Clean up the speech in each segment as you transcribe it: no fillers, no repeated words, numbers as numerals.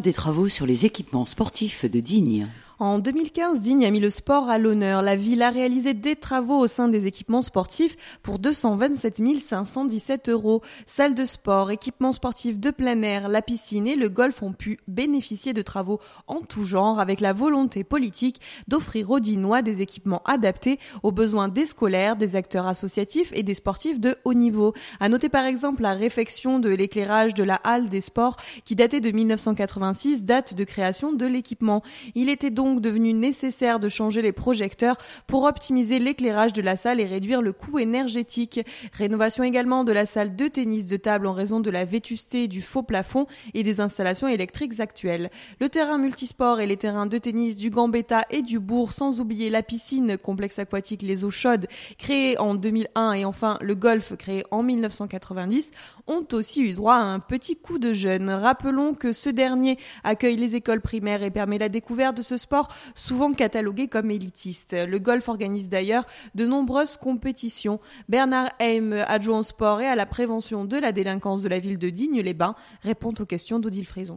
des travaux sur les équipements sportifs de Digne. En 2015, Digne a mis le sport à l'honneur. La ville a réalisé des travaux au sein des équipements sportifs pour 227 517 €. Salle de sport, équipements sportifs de plein air, la piscine et le golf ont pu bénéficier de travaux en tout genre avec la volonté politique d'offrir aux Dinois des équipements adaptés aux besoins des scolaires, des acteurs associatifs et des sportifs de haut niveau. À noter par exemple la réfection de l'éclairage de la halle des sports qui datait de 1986, date de création de l'équipement. Il était donc devenu nécessaire de changer les projecteurs pour optimiser l'éclairage de la salle et réduire le coût énergétique. Rénovation également de la salle de tennis de table en raison de la vétusté du faux plafond et des installations électriques actuelles. Le terrain multisport et les terrains de tennis du Gambetta et du Bourg, sans oublier la piscine, complexe aquatique Les Eaux Chaudes, créé en 2001 et enfin le golf créé en 1990, ont aussi eu droit à un petit coup de jeune. Rappelons que ce dernier accueille les écoles primaires et permet la découverte de ce sport souvent catalogué comme élitiste. Le golf organise d'ailleurs de nombreuses compétitions. Bernard Heim, adjoint au sport et à la prévention de la délinquance de la ville de Digne-les-Bains, répond aux questions d'Odile Frison.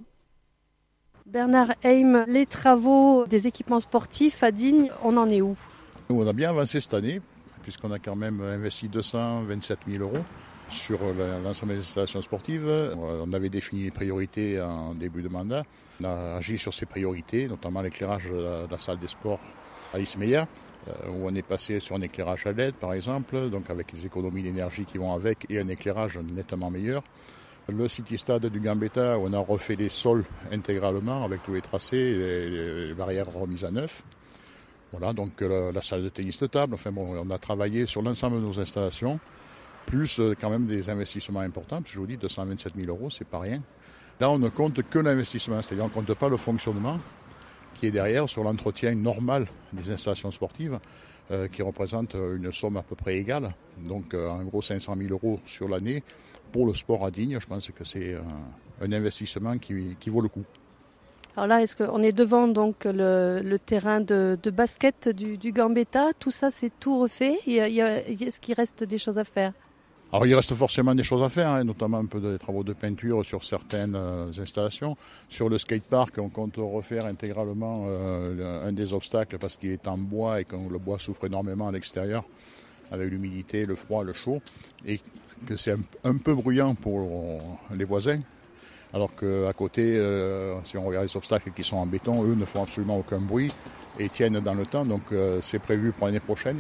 Bernard Heim, les travaux des équipements sportifs à Digne, on en est où ? On a bien avancé cette année, puisqu'on a quand même investi 227 000 € sur l'ensemble des installations sportives. On avait défini les priorités en début de mandat. On a agi sur ces priorités, notamment l'éclairage de la salle des sports Alice Meyer, où on est passé sur un éclairage à LED par exemple, donc avec les économies d'énergie qui vont avec et un éclairage nettement meilleur. Le City Stade du Gambetta, où on a refait les sols intégralement avec tous les tracés et les barrières remises à neuf. Voilà, donc la salle de tennis de table. Enfin bon, on a travaillé sur l'ensemble de nos installations, plus quand même des investissements importants. Parce que je vous dis, 227 000 €, c'est pas rien. Là, on ne compte que l'investissement, c'est-à-dire on ne compte pas le fonctionnement qui est derrière sur l'entretien normal des installations sportives, qui représente une somme à peu près égale. Donc en gros 500 000 € sur l'année. Pour le sport à Digne, je pense que c'est un investissement qui vaut le coup. Alors là, est-ce qu'on est devant donc le terrain de basket du Gambetta ? Tout ça, c'est tout refait ? Est-ce qu'il reste des choses à faire ? Alors il reste forcément des choses à faire, notamment un peu des travaux de peinture sur certaines installations. Sur le skatepark, on compte refaire intégralement un des obstacles parce qu'il est en bois et que le bois souffre énormément à l'extérieur avec l'humidité, le froid, le chaud, et que c'est un peu bruyant pour les voisins. Alors qu'à côté, si on regarde les obstacles qui sont en béton, eux ne font absolument aucun bruit et tiennent dans le temps, donc c'est prévu pour l'année prochaine.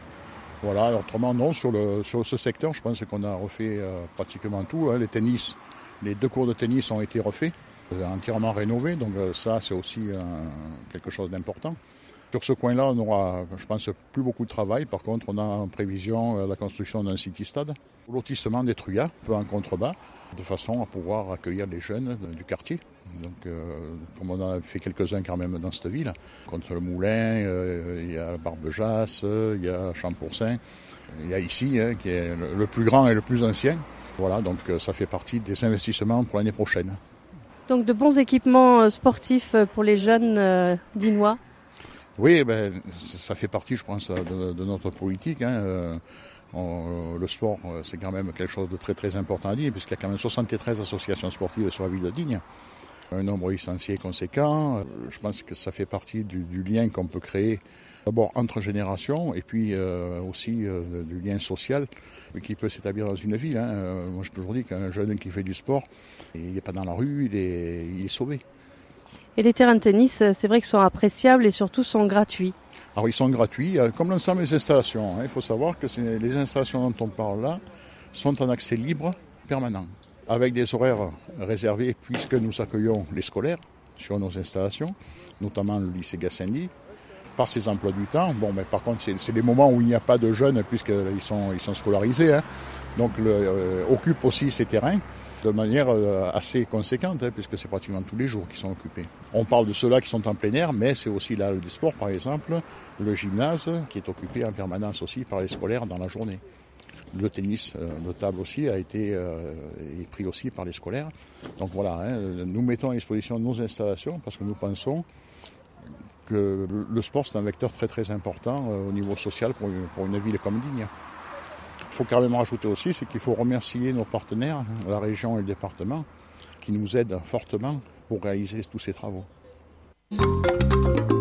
Voilà, autrement non, sur ce secteur, je pense qu'on a refait pratiquement tout. Les 2 cours de tennis ont été refaits, entièrement rénovés, donc ça c'est aussi quelque chose d'important. Sur ce coin-là, on aura, je pense, plus beaucoup de travail. Par contre, on a en prévision la construction d'un city stade, lotissement des Truyas, un peu en contrebas, de façon à pouvoir accueillir les jeunes du quartier. Donc, comme on a fait quelques-uns quand même dans cette ville, contre le Moulin, il y a Barbejasse, il y a Champourcin, il y a ici, qui est le plus grand et le plus ancien. Voilà, donc ça fait partie des investissements pour l'année prochaine. Donc de bons équipements sportifs pour les jeunes dinois. Oui, ça fait partie, je pense, de notre politique. Le sport, c'est quand même quelque chose de très très important à Digne, puisqu'il y a quand même 73 associations sportives sur la ville de Digne. Un nombre licencié conséquent. Je pense que ça fait partie du lien qu'on peut créer, d'abord entre générations, et puis aussi du lien social qui peut s'établir dans une ville. Moi, j'ai toujours dit qu'un jeune qui fait du sport, il n'est pas dans la rue, il est sauvé. Et les terrains de tennis, c'est vrai qu'ils sont appréciables et surtout sont gratuits. Alors ils sont gratuits, comme l'ensemble des installations. Il faut savoir que les installations dont on parle là sont en accès libre permanent, avec des horaires réservés puisque nous accueillons les scolaires sur nos installations, notamment le lycée Gassendi, par ses emplois du temps. Bon, mais par contre, c'est les moments où il n'y a pas de jeunes puisqu'ils sont scolarisés. Donc occupent aussi ces terrains de manière assez conséquente, puisque c'est pratiquement tous les jours qu'ils sont occupés. On parle de ceux-là qui sont en plein air, mais c'est aussi la halle des sports, par exemple, le gymnase, qui est occupé en permanence aussi par les scolaires dans la journée. Le tennis de table aussi est pris aussi par les scolaires. Donc voilà, nous mettons à disposition nos installations parce que nous pensons que le sport, c'est un vecteur très très important au niveau social pour une ville comme Digne. Il faut quand même rajouter aussi, c'est qu'il faut remercier nos partenaires, la région et le département, qui nous aident fortement pour réaliser tous ces travaux.